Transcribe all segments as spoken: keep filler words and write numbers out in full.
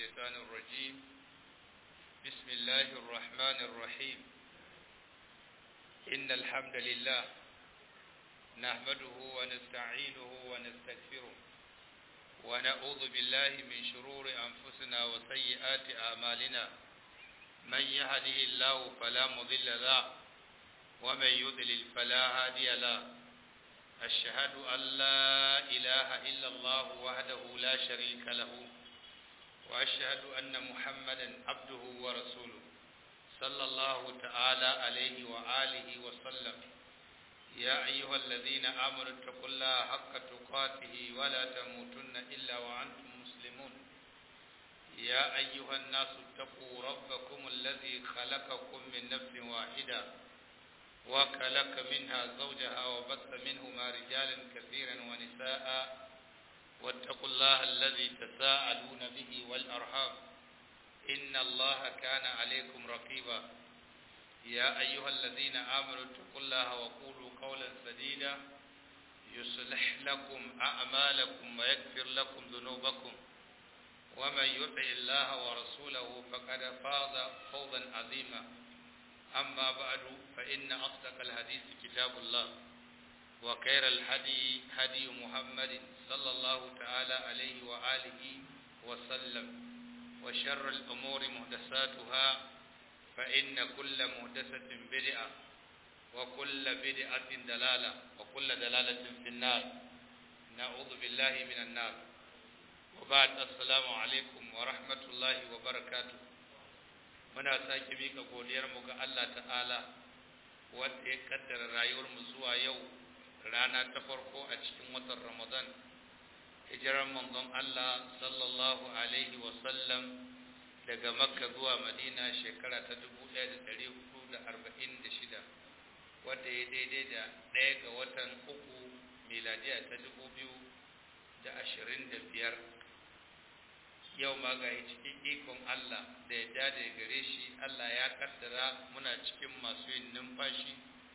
الشيطان الرجيم بسم الله الرحمن الرحيم إن الحمد لله نحمده ونستعينه ونستغفره ونعوذ بالله من شرور أنفسنا وسيئات أعمالنا من يهده الله فلا مضل له ومن يضلل فلا هادي له أشهد أن لا إله إلا الله وحده لا شريك له وأشهد أن محمدا عبده ورسوله صلى الله تعالى عليه وآله وسلم يا أيها الذين آمنوا اتقوا الله حق تقاته ولا تموتن إلا وأنتم مسلمون يا أيها الناس اتقوا ربكم الذي خلقكم من نفس واحدة وخلق منها زوجها وبث منهما رجالا كثيرا ونساء واتقوا الله الذي تساءلون به والأرحام إن الله كان عليكم رقيبا يا أيها الذين آمنوا اتقوا الله وقولوا قولا سديدا يصلح لكم أعمالكم ويغفر لكم ذنوبكم ومن يطع الله ورسوله فقد فاز فوزا عظيما أما بعد فإن أصدق الحديث كتاب الله وخير الهدي هدي محمد صلى الله تعالى عليه وآله وسلم وشر الأمور محدثاتها فإن كل محدثة بدعة وكل بدعة دلالة وكل دلالة في النار نعوذ بالله من النار وبعد السلام عليكم ورحمة الله وبركاته muna sake mika godiyarmu ga Allah ta'ala wanda ya kaddara rayuwarmu zuwa yau rana ta farko a cikin watan Ramadan hijiran manzon Allah sallallahu alaihi wa sallam daga Makka zuwa Madina shekara ta dubu ɗaya da ɗari hudu da arba'in da shida wanda ya daidai da ɗaya ga watan uku miladiya ta dubu biyu da ashirin da biyar yau ma ga cikin ikon Allah da ya dade gare shi Allah ya kaddara muna cikin masu yin numfashi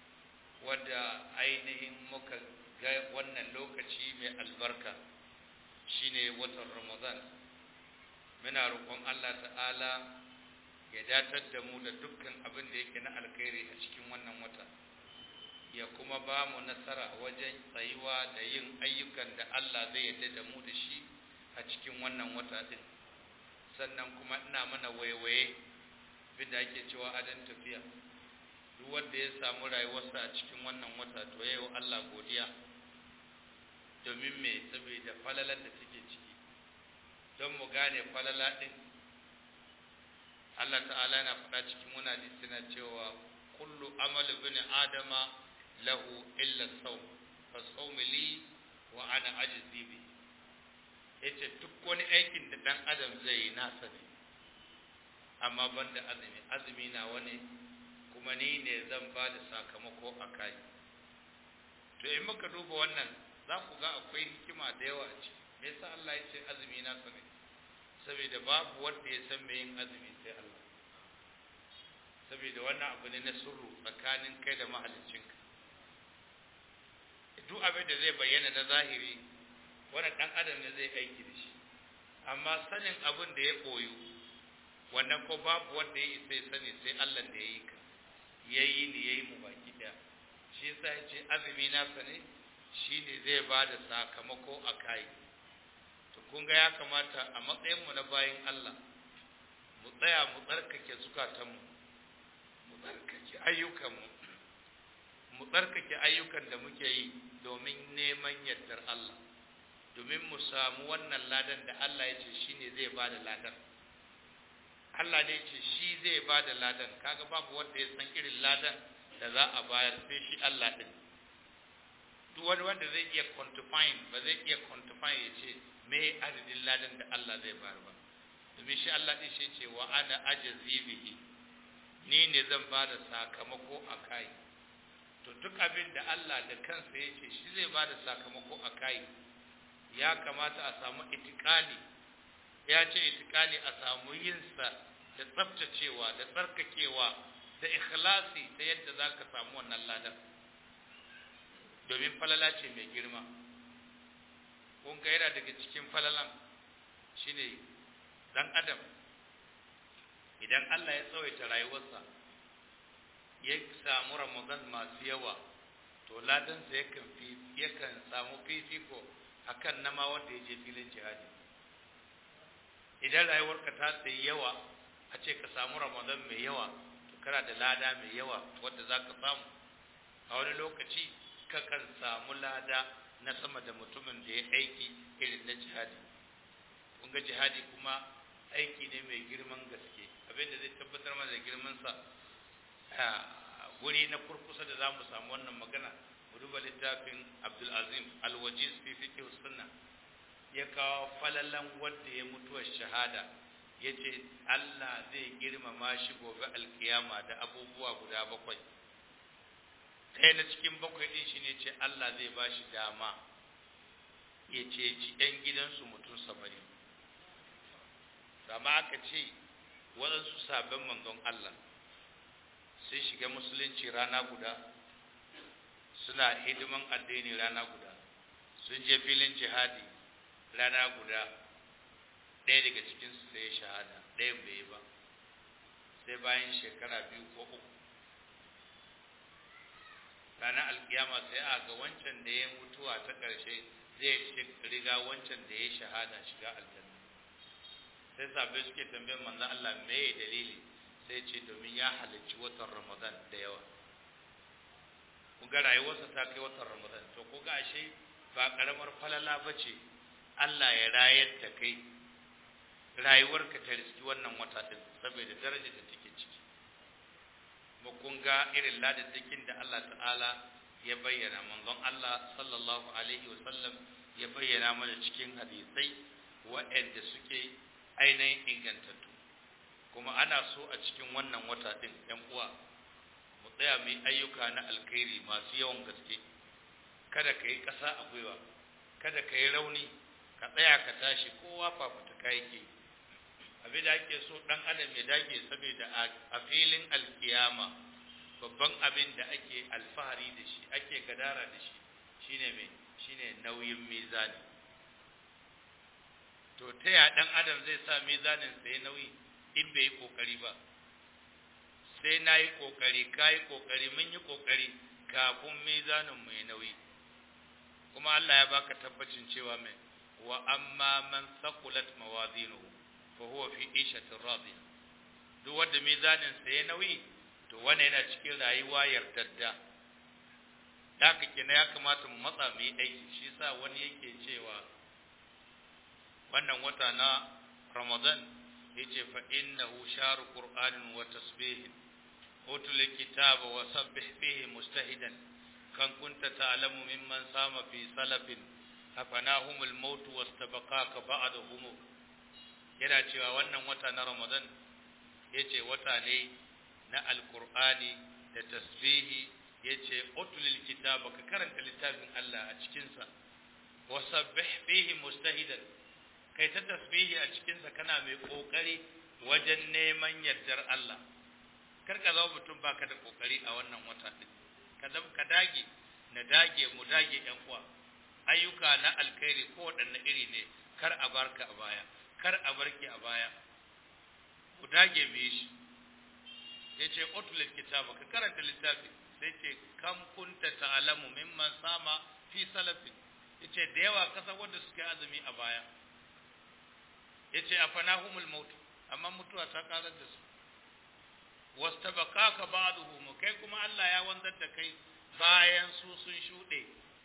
wadda ainihin muka ga wannan lokaci mai albarka shine watan Ramadan muna roƙon Allah ta'ala ya datar da mu da dukkan abin da yake na alkhairi a cikin wannan wata ya kuma ba mu nasara wajen tsayuwa da yin ayyukan da Allah zai yarda da mu da shi a cikin wannan wata din sannan kuma ina mana waiwaye bida ake cewa adan tafiya duk wanda ya samu rayuwarsa a cikin wannan wata to yayi Allah godiya domin me saboda falalar da take ciki don mu gane falala din Allah ta'ala yana faɗa cikin wannan hadisi na cewa kullu amalu bin adama lahu illa as-sawm fa sawmi li wa ana ajzi bihi yace duk wani aikin da dan adam zai yi nasa ne amma banda azumi azumi na wani kuma ni ne zan ba da sakamako a kai to in muka duba wannan za ku ga akwai hikima da yawa a ciki me yasa Allah ya ce azumi nasa ne saboda babu wanda ya san me yin azumi sai Allah saboda wannan abu ne na sirru tsakanin kai da mahaliccinka duk abin da zai bayyana na zahiri wannan dan adam ne zai aiki da shi amma sanin abin da ya koyo wannan ko babu wanda ya sai sani sai Allah da yayi ka yayi ni yayi mu baki da shi yasa yace azumi na sane shine zai bada sakamako a kai to kun ga ya kamata a matsayin mu na bayin Allah mu tsaya mu tsarkake zukatan mu mu tsarkake ayyukan mu mu tsarkake ayyukan da muke yi domin neman yardar Allah domin mu samu wannan ladan da Allah ya ce shi ne zai ba da ladan Allah ne ce shi zai ba da ladan kaga babu wanda ya san irin ladan da za a bayar sai shi Allah din duk wani wanda zai iya quantifying ba zai iya quantifying ya ce me adadin ladan da Allah zai bayar ba domin shi Allah din shi ce wa ana ajzi bihi ni ne zan ba da sakamako a kai to duk abin da Allah da kansa ya ce shi zai ba da sakamako a kai ya kamata a samu itikani ya ce itikani a samu yinsa da tsaftacewa da tsarkakewa da ikhlasi ta yadda za ka samu wannan ladan domin falala ce mai girma kun ga yana daga cikin falalan shine dan adam idan Allah ya tsawaita rayuwarsa ya samu Ramadan masu yawa to ladansa yakan fi yakan samu fifiko akan nama wanda ya je filin jihadi. Idan rayuwarka ta tsayi yawa a ce ka samu Ramadan mai yawa to kana da lada mai yawa wanda zaka samu a wani lokaci kakan samu lada na sama da mutumin da ya aiki irin na jihadi. Kun ga jihadi kuma aiki ne mai girman gaske, abinda zai tabbatar mana da girmansa a guri na kurkusa da za mu samu wannan magana mu duba littafin Abdul Azim Al-Wajiz fi fiqh sunna, ya kawo falalan wanda ya mutuwar shahada, yace Allah zai girmama shi gobe alkiyama da abubuwa guda bakwai. Ɗaya na cikin bakwai din shine ce Allah zai ba shi dama ya ceci ɗan gidansu mutum saba'in. Amma aka ce waɗansu sabon manzon Allah sai shiga musulunci rana guda, suna hidiman addini rana guda, sun je filin jihadi rana guda, ɗaya daga cikinsu sai shahada, ɗayan bai yi ba sai bayan shekara biyu ko uku. Ranar alkiyama sai a ga wancan da ya mutuwa ta ƙarshe zai riga wancan da ya shahada shiga aljanna. Sai sabai suke tambayar manzon Allah me ya dalili, sai ce domin ya halarci watan Ramadan da yawa. Ku ga rayuwarsa ta kai watan Ramadan, to ku ga ashe ba karamar falala bace Allah ya rayar da kai rayuwarka ta riski wannan wata din saboda darajar da take ciki. Mu kun ga irin ladadakin da Allah ta'ala ya bayyana, manzon Allah sallallahu alaihi wasallam ya bayyana mana cikin hadisai waɗanda suke ainihin ingantattu. Kuma ana so a cikin wannan wata din ɗan uwa mu tsaya mu yi ayyuka na alkhairi masu yawan gaske. Kada ka yi ƙasa a gwiwa, kada ka yi rauni, ka tsaya ka tashi, kowa fafutuka yake. Abin da ake so ɗan adam ya dage, saboda a filin alkiyama babban abin da ake alfahari da shi, ake gadara da shi, shine mai shine nauyin mizani. To ta ya ɗan adam zai sa mizanin sa ya nauyi in bai yi kokari ba? Sai na yi kokari, ka yi kokari, mun yi kokari kafin mizanin mu ya nauyi. Kuma Allah ya baka tabbacin cewa mai wa amma man thaqulat mawazinuhu fa huwa fi ishatin radiya. Duk wanda mizanin sa ya nauyi to wannan yana cikin rayuwa yardadda. Haka kenan ya kamata mu matsa mu yi aiki. Shi yasa wani yake cewa wannan wata na Ramadan yace fa innahu sharu qur'anin wa tasbihin utul kitaba wa sabbih fihi mustahidan kan kunta ta'lamu mimman sama fi salafin afanahumul maut wastabaqaka ba'dahum. Yana cewa wannan wata na Ramadan yace wata ne na alqur'ani da tasbihi, yace utul kitaba ka karanta littafin Allah a cikin sa, wa sabbih fihi mustahidan kai ta tasbihi a cikin sa kana mai kokari wajen neman yardar Allah. Kar ka zama mutum baka da kokari a wannan wata din. Ka ka dage, na dage, mu dage ɗan uwa. Ayyuka na alkhairi ko wadanne iri ne, kar a barka a baya, kar a barki a baya. Mu dage mu yi shi. Yace utul kitaba ka karanta littafi, sai ce kam kunta ta'lamu mimman sama fi salafin. Yace da yawa kasa wanda suke azumi a baya. Yace afanahumul maut, amma mutuwa ta karar da su. Wastabaqaka ba'duhum, kai kuma Allah ya wanzar da kai bayan su sun shude.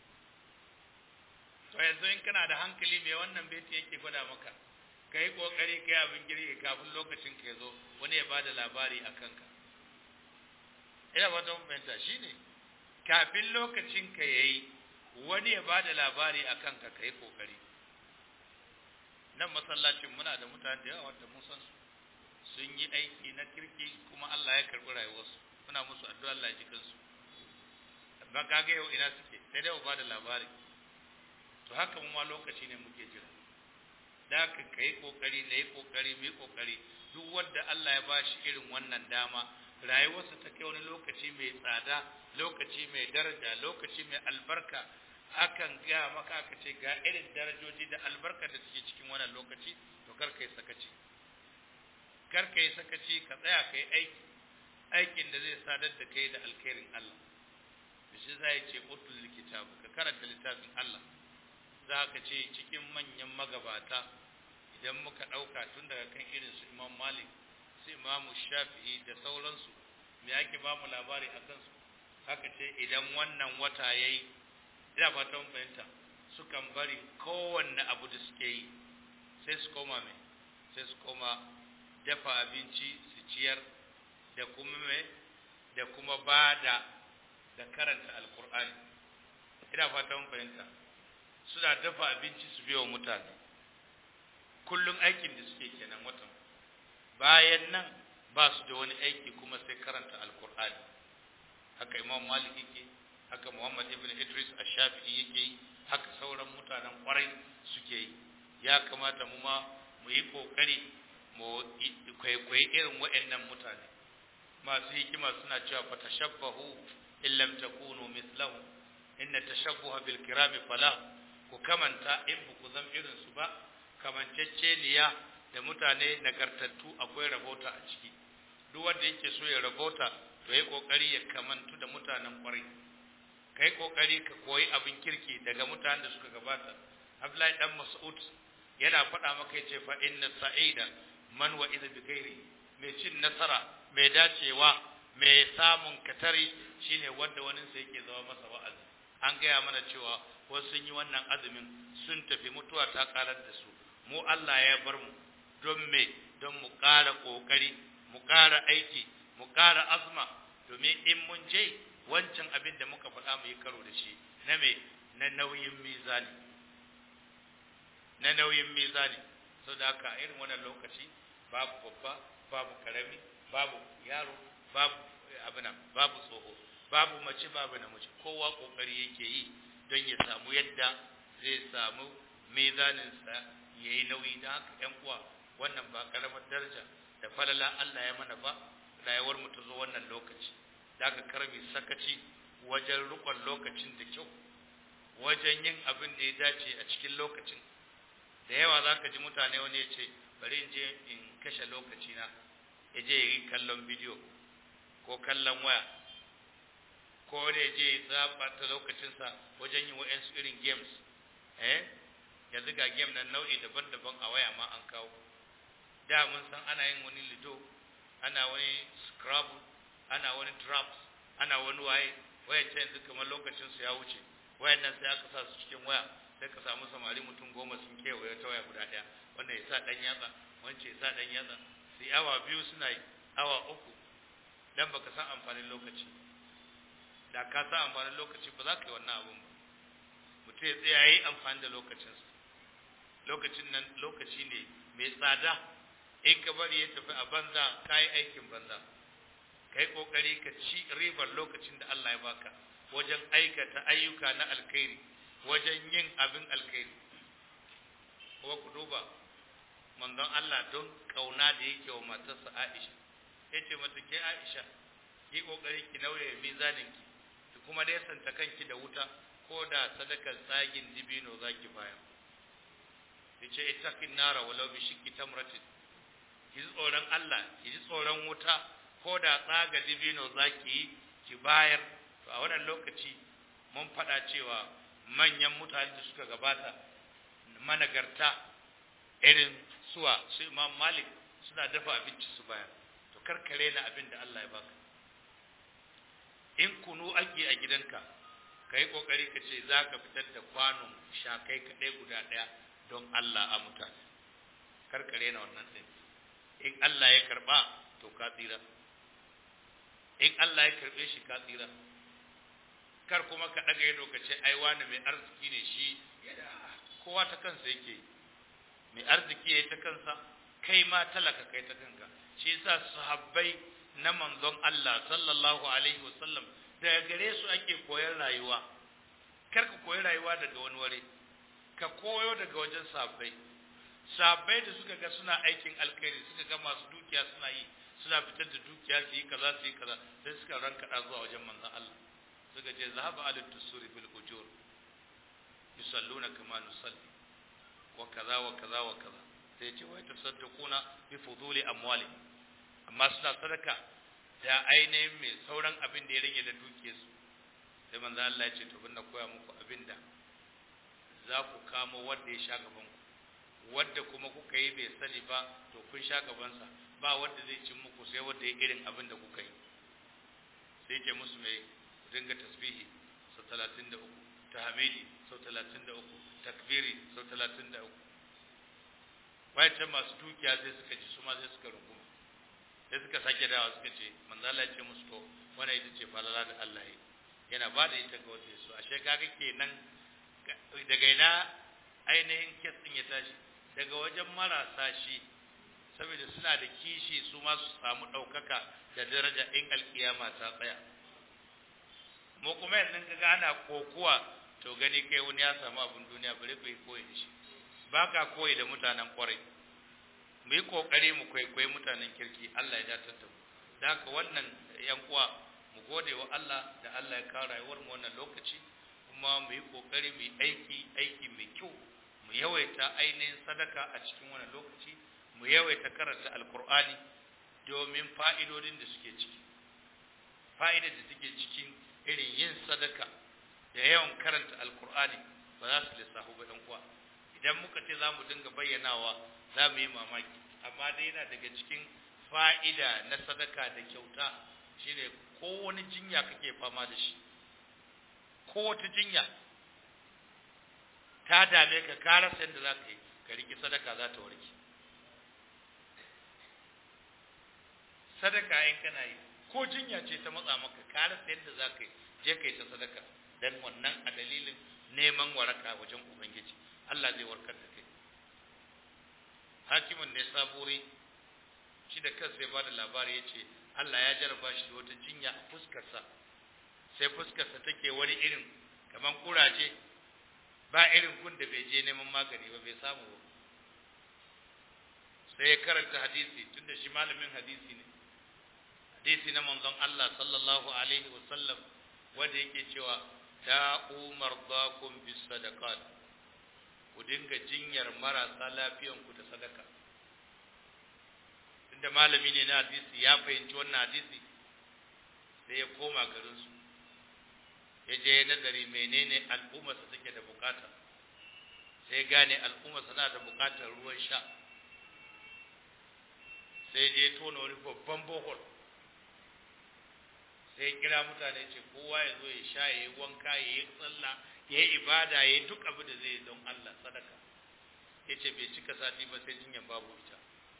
To yanzu in kana da hankali me wannan baiti yake gwada maka? Kai kokari kai abin girki kafin lokacin ka zo wani ya bada labari akan ka. Ina ba don fahimta shine kafin lokacin ka yayi wani ya bada labari akan ka, kai kokari. Nan masallacin muna da mutane da yawa wanda mun san su sun yi aiki na kirki kuma Allah ya karbi rayuwarsu, muna musu addu'a Allah ya ji kansu. Ba kage yau ina suke, sai dai ba da labari. To haka mu ma lokaci ne muke jira. Da ka kai kokari, ne kokari, mai kokari. Duk wanda Allah ya bashi irin wannan dama, rayuwarsa ta kai wani lokaci mai tsada, lokaci mai daraja, lokaci mai albarka, akan ga maka aka ce ga irin darajoji da albarka da suke cikin wannan lokaci, to kar kai sakaci. kar ka yi sakaci ka tsaya ka yi aiki aikin da zai sadar da kai da alkhairin Allah shi za ya ce utul kitabu ka karanta littafin Allah za ka ce cikin manyan magabata idan muka ɗauka tun daga kan irin su Imam Malik su Imam Shafi'i da sauransu me ake ba mu labari a kansu haka ce idan wannan wata yayi ina fatan fahimta sukan bari kowanne abu da suke yi sai su koma mai sai su koma dafa abinci su ciyar da kuma mai da kuma bada da karanta alkur'ani ina fatan fahimta suna dafa abinci su biyo mutane kullum aikin da suke kenan watan bayan nan ba su da wani aiki kuma sai karanta alkur'ani haka Imam Malik yake haka Muhammad ibn Idris ash-Shafi'i yake yi haka sauran mutanen kwarai suke yi ya kamata mu ma mu yi kokari mu kwaikwayi irin waɗannan mutane masu hikima suna cewa fatashabbahu in lam takunu mithlahu inna tashabbuha bil kirami falah ku kamanta in ku zam irin su ba kamanceceniya da mutane nagartattu akwai rabota a ciki duk wanda yake so ya rabota to yayi kokari ya kamantu da mutanen kwarai kai kokari ka koyi abin kirki daga mutanen da suka gabata Abdullahi dan Mas'ud yana faɗa maka yace fa inna sa'ida man wa idha bi ghairi mai cin nasara mai dacewa mai samun katari shine wanda wani sai yake zama masa wa'azi an gaya mana cewa wasu sun yi wannan azumin sun tafi mutuwa ta karar da su mu Allah ya bar mu don me don mu ƙara kokari mu ƙara aiki mu ƙara azma domin in mun je wancan abin da muka faɗa mu yi karo da shi na me na nauyin mizani na nauyin mizani saboda haka irin wannan lokaci babu babba babu karami babu yaro babu abuna babu tsoho babu mace babu namiji kowa kokari yake yi don ya samu yadda zai samu mizanin sa yayi nauyi da haka ƴan uwa wannan ba karamar daraja da falala Allah ya mana ba rayuwar mu ta zo wannan lokaci daga karbi sakaci wajen rukun lokacin da kyau wajen yin abin da ya dace a cikin lokacin da yawa zaka ji mutane wani ya ce bari in je in kashe lokaci na ya je yi kallon bidiyo ko kallon waya ko ne je ya tsaba ta lokacinsa wajen yin wa'ansu irin games eh yanzu ga game nan nau'i daban-daban a waya ma an kawo da mun san ana yin wani lido ana wani scrabble ana wani drafts ana wani waye wayan ce yanzu kamar lokacin su ya wuce wayan nan sai aka sa su cikin waya sai ka samu samari mutum goma sun kewaye ta waya guda daya wanda ya sa dan yatsa wance ya sa dan yatsa sai awa biyu suna yi awa uku dan baka san amfanin lokaci da ka san amfanin lokaci ba za ka yi wannan abun ba mutum ya tsaya yi amfani da lokacinsa lokacin nan lokaci ne mai tsada in ka bari ya tafi a banza ka yi aikin banza ka yi ƙoƙari ka ci ribar lokacin da Allah ya baka wajen aikata ayyuka na alkhairi wajen yin abin alkhairi kuma ku duba manzon Allah don kauna da yake wa matarsa Aisha yace mata ke Aisha ki ƙoƙari ki nauye mizaninki ki kuma dai santa kanki da wuta ko da sadakar tsagin dibino zaki bayar yace ittaqin nara walau bi shikki tamratin ki ji tsoron Allah ki ji tsoron wuta ko da tsaga dibino zaki ki bayar to a wannan lokaci mun faɗa cewa manyan mutane da suka gabata managarta irin suwa su Imam Malik suna dafa abinci su bayar to karkare na abin da Allah ya baka in kunu ake a gidanka kai kokari ka ce zaka fitar da kwano shakai kadai guda daya don Allah a mutane karkare na wannan din in Allah ya karba to ka tsira in Allah ya karbe shi ka tsira kar kuma ka daga yado ka ce ai wani mai arziki ne shi kowa ta kansa yake mai arziki yayi ta kansa kai ma talaka kai ta kanka shi yasa sahabbai na manzon Allah sallallahu alaihi wasallam daga gare su ake koyar rayuwa kar ka koyi rayuwa daga wani wuri ka koyo daga wajen sahabbai sahabbai da suka ga suna aikin alkhairi suka ga masu dukiya suna yi suna fitar da dukiya su yi kaza su yi kaza sai suka ranka zuwa wajen manzon Allah suka ce zahaba alit tusuri bil ujur yusalluna kama nusalli wa kaza wa kaza wa kaza sai ce wai tasaddaquna bi fuduli amwali amma suna sadaka da ainihin mai sauran abin da ya rage da dukiyarsu. Sai manzo Allah ya ce to bin na koya muku abin da za ku kamo wanda ya sha gaban ku, wanda kuma kuka yi bai sani ba to kun sha gabansa, ba wanda zai cin muku sai wanda ya irin abin da kuka yi. Sai ke musu mai dinga tasbihi sau talatin da uku, tahmidi sau talatin da uku, takbiri sau talatin da uku. Wayancan masu dukiya sai suka ji su ma sai suka runguma, sai suka sake dawa suka ce manzo Allah ya ce musu to wannan ita ce falala da Allah ya yana ba da ita ga wanda ya so. Ashe kaga kenan daga ina ainihin kes din ya tashi daga wajen marasa shi, saboda suna da kishi su ma su samu ɗaukaka da daraja in alkiyama ta tsaya. Mu kuma yanzu kaga ana kokuwa to gani kai wani ya samu abin duniya bare kai koyi da shi, ba ka koyi da mutanen kwarai. Mu yi kokari mu kwaikwayi mutanen kirki, Allah ya datar da mu. Da haka wannan yan uwa mu gode wa Allah da Allah ya kawo rayuwar mu wannan lokaci, kuma mu yi kokari mu yi aiki aiki mai kyau, mu yawaita ainihin sadaka a cikin wannan lokaci, mu yawaita karanta alkur'ani domin fa'idodin da suke ciki. Fa'idar da suke cikin irin yin sadaka da yawan karanta alkur'ani ba za su lissafu ba ɗan uwa. Idan muka ce za mu dinga bayyanawa za mu yi mamaki, amma dai yana daga cikin fa'ida na sadaka da kyauta shine ko wani jinya kake fama da shi, ko wata jinya ta dame ka ka rasa yadda za ka yi, ka riƙi sadaka za ta warke. Sadaka in kana yi ko jinya ce ta matsa maka ka rasa yadda za ka yi, je ka yi ta sadaka, dan wannan a dalilin neman waraka wajen Ubangiji Allah zai warkar da kai. Hakimin ne saburi shi da kansa ya bada labari ya ce Allah ya jarraba shi da wata jinya a fuskarsa, sai fuskarsa take wani irin kaman kuraje, ba irin kun da bai je neman magani ba bai samu ba. Sai ya karanta hadisi, tunda shi malamin hadisi ne, hadisi na manzon Allah sallallahu alaihi wasallam wanda yake cewa da'u mardakum bis sadaqat, ku dinga jinyar marasa lafiyanku da sadaka. Inda malami ne na hadisi ya fahimci wannan hadisi, sai ya koma garinsu, ya je nazari menene al'ummarsa take da bukata, sai gane al'ummarsa na da bukatar ruwan sha. Sai je tona wani babban bohol, sai kira mutane ce kowa ya zo ya sha, ya yi wanka, ya yi tsalla, ya yi ibada, ya yi duk abin da zai yi don Allah, sadaka. Ya ce bai cika sati ba sai jinyar babu ita.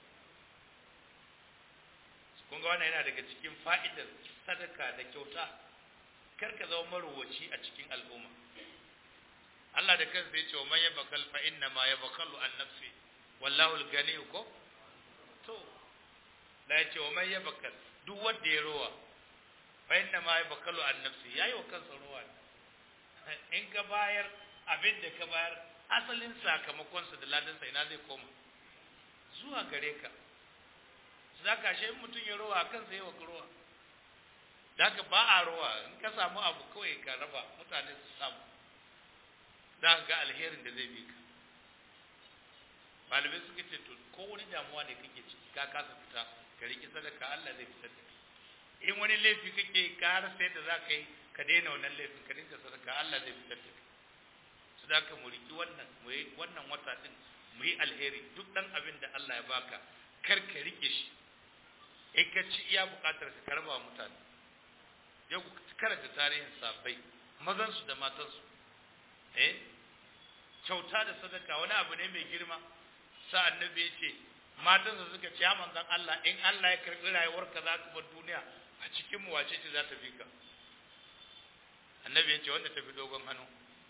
Kun ga wannan yana daga cikin fa'idar sadaka da kyauta, kar ka zama marowaci a cikin al'umma. Allah da kansa ya ce wa man yabakal fa inna ma yabakalu an nafsi wallahu al-ghani ko to la ya ce wa man yabakal, duk wanda ya rowa fa inna ma yabakalu an nafsi, yayi wa kansa rowa. In ka bayar abin da ka bayar, asalin sakamakonsa da ladansa ina zai koma? Zuwa gare ka. Za ka shi mutum ya rowa kansa yi wa rowa. Da ka ba a rowa, in ka samu abu kawai ka raba mutane su samu, za ka ga alherin da zai bi ka. Malamai suka ce to ko wani damuwa ne kake ciki ka kasa fita, ka riƙi sadaka, Allah zai fitar da kai. In wani laifi kake ka har sai da za ka yi ka daina wannan laifin, ka dinga sadaka, Allah zai fitar da kai. Su da ka mu riƙi wannan mu yi wannan wata din mu yi alheri, duk dan abin da Allah ya baka kar ka rike shi. In ka ci iya bukatar ka karba mutane. Yau ku karanta tarihin sahabbai, mazan su da matan su. Eh? Kyauta da sadaka wani abu ne mai girma. Sa annabi ya ce matan su suka ce ya manzon Allah, in Allah ya karbi rayuwarka za ka bar duniya, a cikin mu wace ce za ta bi ka? Annabi ya ce wanda ta fi dogon hannu.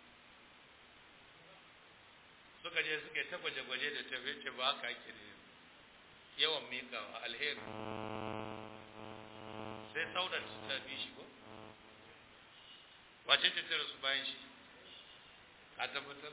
Suka je suka yi ta gwaje-gwaje da tafiye ce ba haka ake ne, yawan miƙawa alheri. Sai saudar ta bi shi ko? Wace ce tara su bayan shi? Ka tabbatar?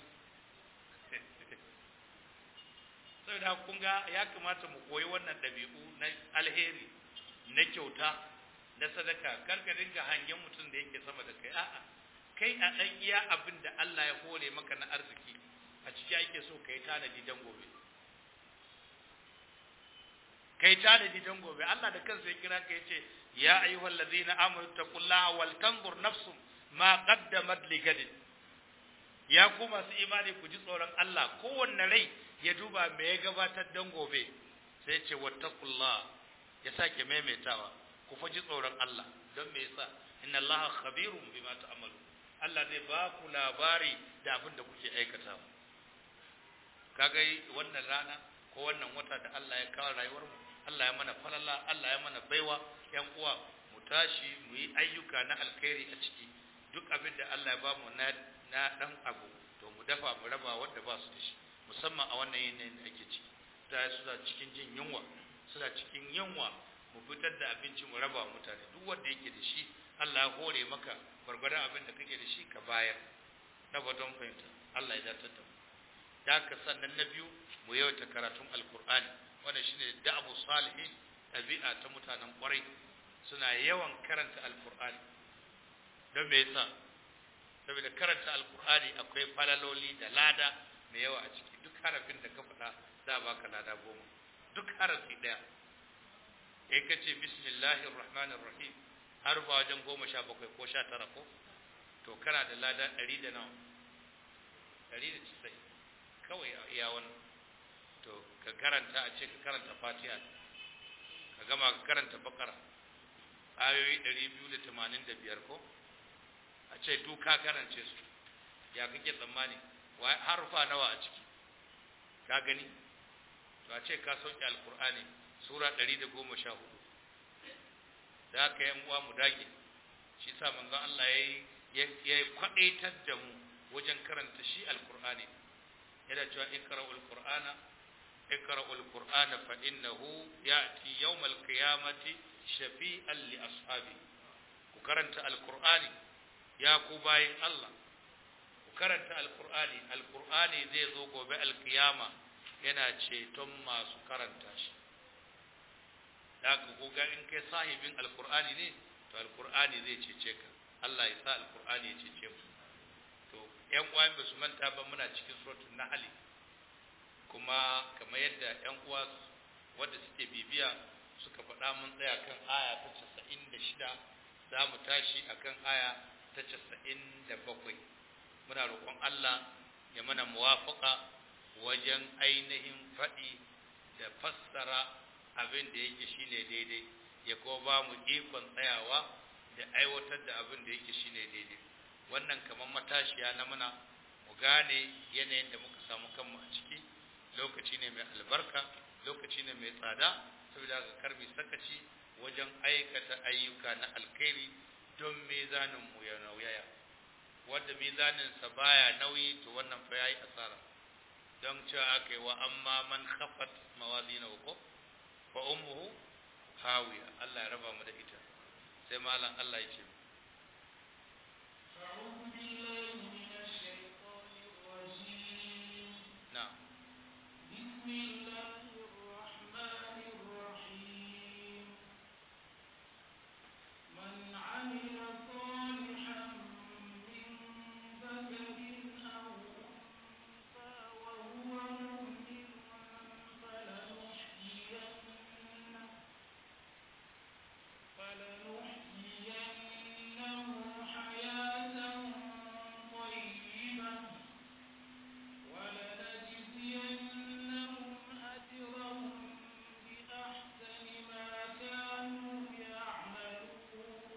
Sau da kun ga ya kamata mu koyi wannan ɗabi'u na alheri, na kyauta, na sadaka. Karka dinga hangen mutum da yake sama da kai, a'a, kai a ɗan iya abin da Allah ya hore maka na arziki, a ciki ake so ka yi tanadi don gobe. kai tanadi don gobe. Allah da kansa ya kira ka yace ya ayyuhal ladzina amanu taqullaha wal tanzur nafsum ma qaddamat ligadin. Ya ku masu imani ku ji tsoron Allah, kowanne rai ya duba me ya gabatar don gobe. Sai ce wattaqullah, ya sake maimaitawa, ku fa ji tsoron Allah. Don me yasa? Inna Allaha khabirun bima ta'malu. Allah zai ba ku labari da abin da kuke aikatawa. Kaga wannan rana ko wannan wata da Allah ya kawo rayuwar mu, Allah ya mana falala, Allah ya mana baiwa. Yan uwa, mu tashi mu yi ayyuka na alkhairi a ciki. Duk abin da Allah ya ba mu na na dan abu to mu dafa mu raba wanda ba su da shi, musamman a wannan yanayin da ake ciki. Ta suna cikin jin yunwa, suna cikin yunwa, mu fitar da abinci mu raba mutane. Duk wanda yake da shi Allah ya hore maka gwargwadon abin da kake da shi ka bayar. Na baton fahimta, Allah ya datar da mu. Da ka sannan na biyu mu yawaita karatun alkur'ani, wanda shine da'abu salihin, ɗabi'a ta mutanen ƙwarai, suna yawan karanta alkur'ani. Don me yasa? Saboda karanta alkur'ani akwai falaloli da lada mai yawa a ciki. Duk harafin da ka faɗa za a baka lada goma. Duk harafi ɗaya. In ka ce bismillahir rahmanir rahim har ba wajen goma sha bakwai ko sha tara ko, to kana da lada ɗari da nawa, ɗari da casa'in kawai a iya wannan. To ka karanta, a ce ka karanta fatiha, ka gama ka karanta bakara ayoyi ɗari biyu da tamanin da biyar ko, a ce duk ka karance su, ya kake tsammani harufa nawa a ciki ka gani? To a ce ka sauke alkur'ani sura ɗari da goma sha hudu. Da haka yan uwa mu dage. Shi sa manzon Allah ya yi kwadaitar da mu wajen karanta shi alkur'ani. Yana cewa iqra'ul qur'ana iqra'ul qur'ana fa innahu ya'ti yawmal qiyamati shafi'an li ashabi. Ku karanta alkur'ani ya ku bayin Allah. Ku karanta alkur'ani, alkur'ani zai zo gobe alkiyama yana ceton masu karanta shi. Da ka koga in kai sahibin alkur'ani ne, to alkur'ani zai cece ka. Allah ya sa alkur'ani ya cece mu. To ƴan uwa ba su manta ba, muna cikin suratul nahl, kuma kamar yadda ƴan uwa wanda suke bibiya suka faɗa, mun tsaya kan aya ta casa'in da shida, za mu tashi akan aya ta casa'in da bakwai. Muna roƙon Allah ya mana muwafaqa wajen ainihin faɗi da fassara abin da yake shine daidai, ya kuma ba mu ikon tsayawa da aiwatar da abin da yake shine daidai. Wannan kamar matashiya na muna mu gane yanayin da muka samu kanmu a ciki. Lokaci ne mai albarka, lokaci ne mai tsada, saboda ga karbi sakaci wajen aikata ayyuka na alkhairi don mizanin mu ya nauyaya. Wanda mizanin sa baya nauyi, to wannan fa yayi asara. Don cewa akai wa amma man khafat mawazinahu ko fa ummuhu hawiya. Allah ya raba mu da ita. Sai malam Allah ya ce أعوذ بالله من الشيطان الرجيم. na'am. بسم الله الرحمن الرحيم. من عمل صالحا من ذكر أو أنثى وهو مؤمن فلنحيينه فلنحيينه حياة طيبة ولنجزينهم أجرهم بأحسن ما كانوا يعملون.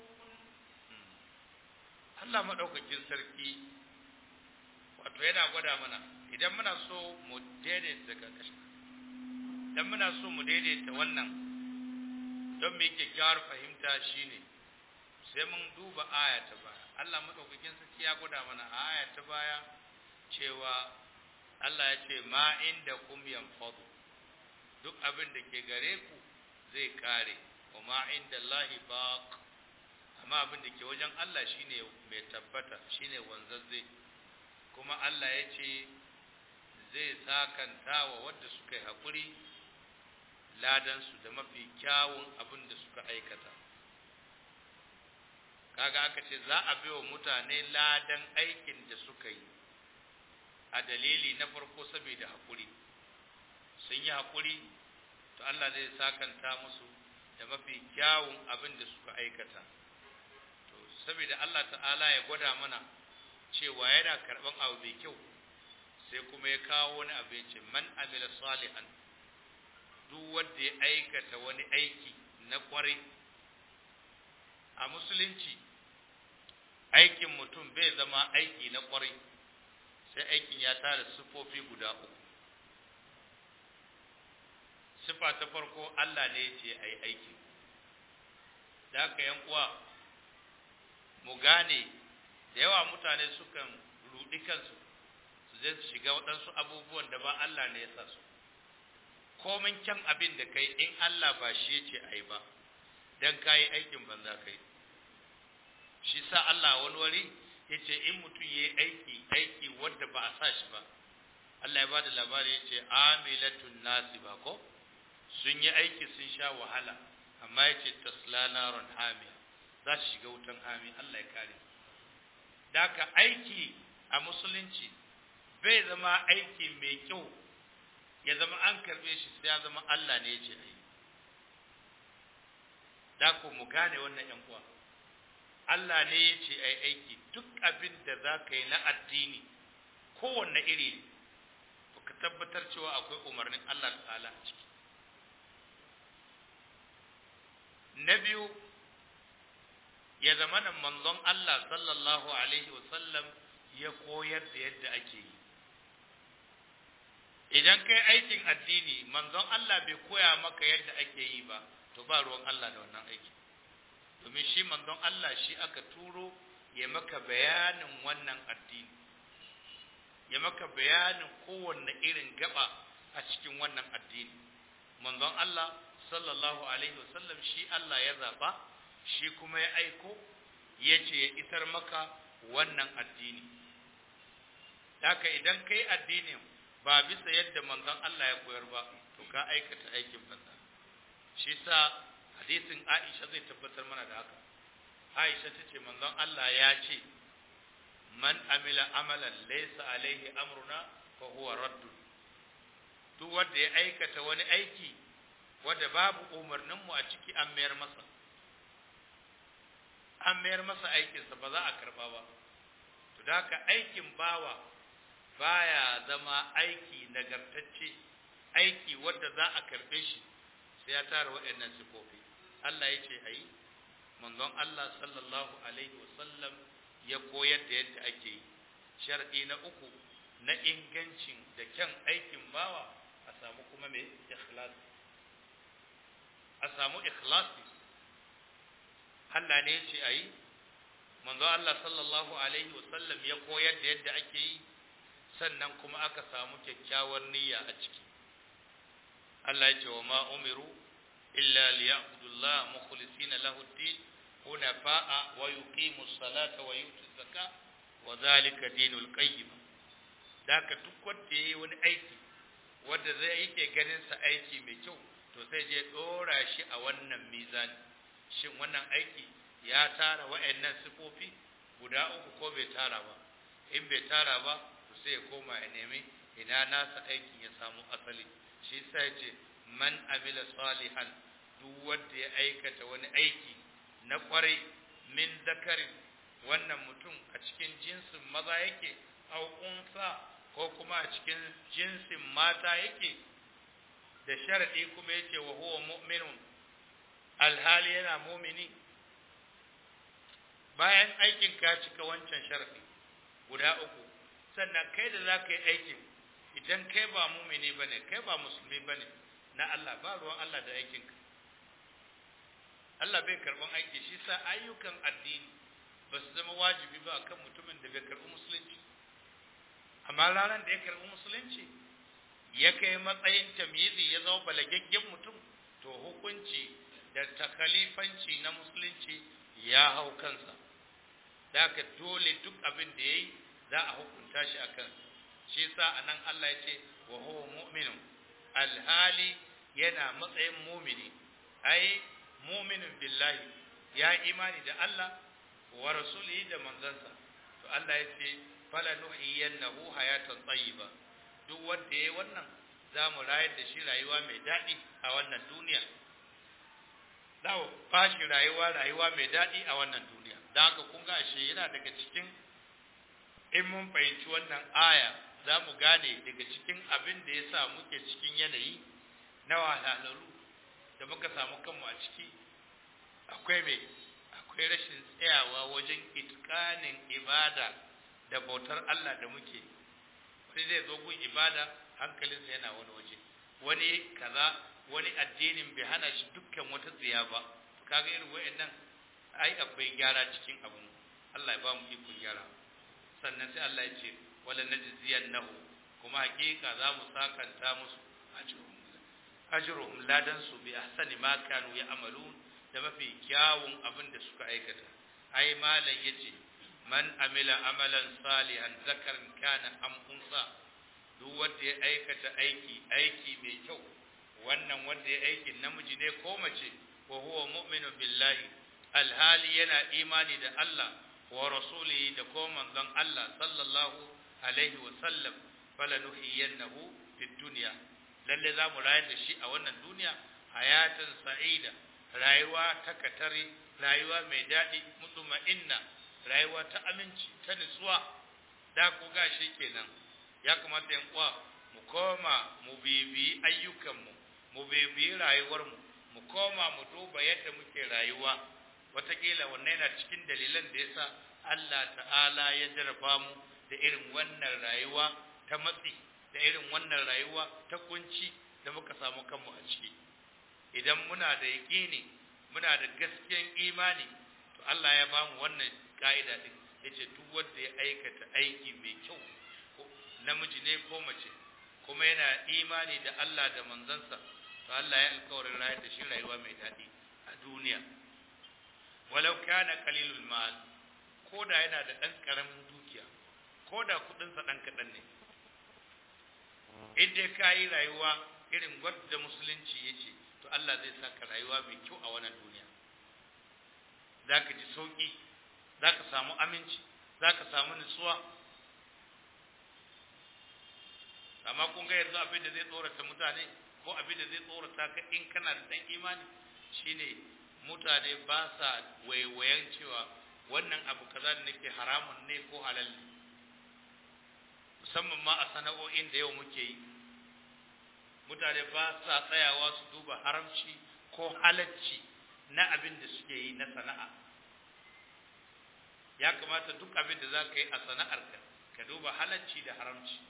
Allah madaukakin sarki wato yana gwada mana idan muna so mu daidaita karkashin, idan muna so mu daidaita wannan don mu yi kyakkyawar fahimta shine sai mun duba aya ta baya. Allah madaukakin sarki ya gwada mana a aya ta baya cewa Allah ya ce ma inda kum yanfadu, duk abin da ke gare ku zai kare, wa ma inda Allahi baq, amma abin da ke wajen Allah shine mai tabbata, shine wanzazze. Kuma Allah ya ce zai sakanta wa wanda suka yi haƙuri ladansu da mafi kyawun abin da suka aikata. Kaga aka ce za a bai wa mutane ladan aikin da suka yi a dalili na farko saboda haƙuri. Sun yi haƙuri to Allah zai sakanta musu da mafi kyawun abin da suka aikata. To saboda Allah ta'ala ya gwada mana cewa yana karban abu mai kyau, sai kuma ya kawo wani abu ya ce man amila salihan, duk wanda ya aikata wani aiki na kwarai. A musulunci aikin mutum bai zama aiki na kwarai sai aikin ya tara sifofi guda uku. Sifa ta farko, Allah ne ya ce ai aiki. Da haka yan uwa mu gane, da yawa mutane sukan rudi kansu su je su shiga waɗansu abubuwan da ba Allah ne ya sa su. Komin kyan abin da kai, in Allah ba shi ya ce ai ba, dan kayi aikin banza kai. Shi sa Allah wani wari yace in mutum yayi aiki aiki wanda ba a sa shi ba, Allah ya bada labari yace amilatun nasiba, ko sun yi aiki sun sha wahala, amma yace tasla narun hamiya, za su shiga wutan hami. Allah ya kare. Daka aiki a musulunci bai zama aiki mai kyau ya zama an karbe shi sai ya zama Allah ne yace ai. Dako mu gane wannan yan uwa, Allah ne ya ce ai aiki. Duk abin da za ka yi na addini kowanne iri ne, to ka tabbatar cewa akwai umarnin Allah ta'ala a ciki. Na biyu, ya zama da manzon Allah sallallahu alaihi wasallam ya koyar da yadda ake yi. Idan kai aikin addini manzon Allah bai koya maka yadda ake yi ba, to ba ruwan Allah da wannan aiki. Domin shi manzon Allah shi aka turo ya maka bayanin wannan addini, ya maka bayanin kowanne irin gaba a cikin wannan addini. Manzon Allah sallallahu alaihi wasallam shi Allah ya zaba, shi kuma ya aiko ya ce ya isar maka wannan addini. Haka idan kai addinin ba bisa yadda manzon Allah ya koyar ba, to ka aikata aikin banza. Shi sa hadisin Aisha zai tabbatar mana da haka. Aisha ta ce manzon Allah ya ce man amila amalan laysa alaihi amruna fa huwa radd. Duk wanda ya aikata wani aiki wanda babu umarnin mu a ciki, an mayar masa an mayar masa aikinsa, ba za a karba ba. To da haka aikin bawa baya zama aiki nagartacce, aiki wanda za a karbe shi sai ya tara waɗannan sifofi. Allah ya ce ayi, manzon Allah sallallahu alaihi wasallam ya koyar da yadda ake yi. Shar'i na uku na ingancin da kyan aikin bawa, a samu kuma mai ikhlasi, a samu ikhlasi. Allah ne ya ce ayi, manzon Allah sallallahu alaihi wasallam ya koyar da yadda ake yi, sannan kuma aka samu kyakkyawar niyya a ciki. Allah ya ce wa ma umiru illa liya'budullaha mukhlisina lahu ad-din hunafa'a wa yuqimu as-salata wa yutu az-zakata wa dhalika dinul qayyim. Daka duk wanda yayi wani aiki wanda zai yake ganin sa aiki mai kyau, to sai je dora shi a wannan mizani. Shin wannan aiki ya tara wa'annan sifofi guda uku ko bai tara ba? In bai tara ba, to sai ya koma ya nemi ina nasa aikin ya samu asali. Shi sai ya ce man amila salihan, duk wanda ya aikata wani aiki na kwarai, min zakarin, wannan mutum a cikin jinsin maza yake, au unsa, ko kuma a cikin jinsin mata yake, da sharadi kuma yake wa huwa mu'minun, alhali yana mu'mini. Bayan aikin ka cika wancan sharadi guda uku, sannan kai da zaka yi aikin, idan kai ba mu'mini bane, kai ba musulmi bane na Allah, ba ruwan Allah da aikinka. Allah bai karban aiki. Shi sa ayyukan addini ba su zama wajibi ba akan mutumin da bai karbi musulunci. Amma ranar da ya karbi musulunci, ya kai matsayin tamyizi, ya zama balagaggen mutum, to hukunci da takalifanci na musulunci ya hau kansa. Da haka dole duk abin da yayi za a hukunta shi akan. Shi sa anan Allah ya ce wa huwa mu'minun, alhali yana matsayin mu'mini, ai mu'minun billahi, ya imani da Allah wa rasulihi da manzansa. To Allah ya ce fala nuhiyannahu hayatan tayyiba, duk wanda yayi wannan za za mu rayar da shi rayuwa mai daɗi a wannan duniya za mu ba shi rayuwa rayuwa mai daɗi a wannan duniya don haka kun ga ashe yana daga cikin in mun fahimci wannan aya za mu gane daga cikin abin da ya sa muke cikin yanayi na wahalhalu da muka samu kanmu a ciki akwai mai akwai rashin tsayawa wajen itkanin ibada da bautar Allah da muke wani zai zo gun ibada hankalinsa yana wani waje wani kaza wani addinin bai hana shi dukkan wata tsiya ba kaga irin wayannan ai akwai gyara cikin abun Allah ya ba mu ikon gyara sannan sai Allah ya ce wala najziyannahu kuma hakika za mu sakanta musu ajruhum ajruhum ladan su bi ahsani ma kanu ya'malun da mafi kyawun abin da suka aikata ai malan yace man amila amalan salihan zakaran kana am unsa duk wanda ya aikata aiki aiki mai kyau wannan wanda ya aiki namiji ne ko mace wa huwa mu'minu billahi alhali yana imani da Allah wa rasulihi da ko manzon Allah sallallahu alaihi wa sallam falanuhiyannahu fid dunya lalle za mu rayar da shi a wannan duniya hayatan sa'ida rayuwa ta katare rayuwa mai daɗi mutuma'inna rayuwa ta aminci ta nutsuwa da ku gashi kenan ya kamata yan uwa mu koma mu bibi ayyukanmu mu bibi rayuwarmu mu koma mu duba yadda muke rayuwa wataƙila wannan yana cikin dalilan da yasa Allah ta'ala ya jarraba mu da irin wannan rayuwa ta matsi da irin wannan rayuwa ta kunci da muka samu kanmu a ciki idan muna da yaƙini muna da gaskiyan imani to Allah ya bamu wannan ka'ida din yace duk wanda ya aikata aiki mai kyau namiji ne ko mace kuma yana imani da Allah da manzansa to Allah ya alƙawarin rayar da shi rayuwa mai daɗi a duniya walau kana qalilul mal ko da yana da ɗan ƙaramin dukiya ko da kuɗinsa ɗan kaɗan ne in dai ka yi rayuwa irin wadda musulunci ya ce to Allah zai saka rayuwa mai kyau a wannan duniya za ka ji sauƙi za ka samu aminci za ka samu nutsuwa amma kun ga yanzu abin da zai tsorata mutane ko abin da zai tsorata ka in kana da ɗan imani shine mutane ba sa waiwayen cewa wannan abu kaza da nake haramun ne ko halal ne musamman ma a sana'o'in da yau muke yi mutane ba sa tsayawa su duba haramci ko halacci na abin da suke yi na sana'a ya kamata duk abin da za ka yi a sana'arka ka duba halacci da haramci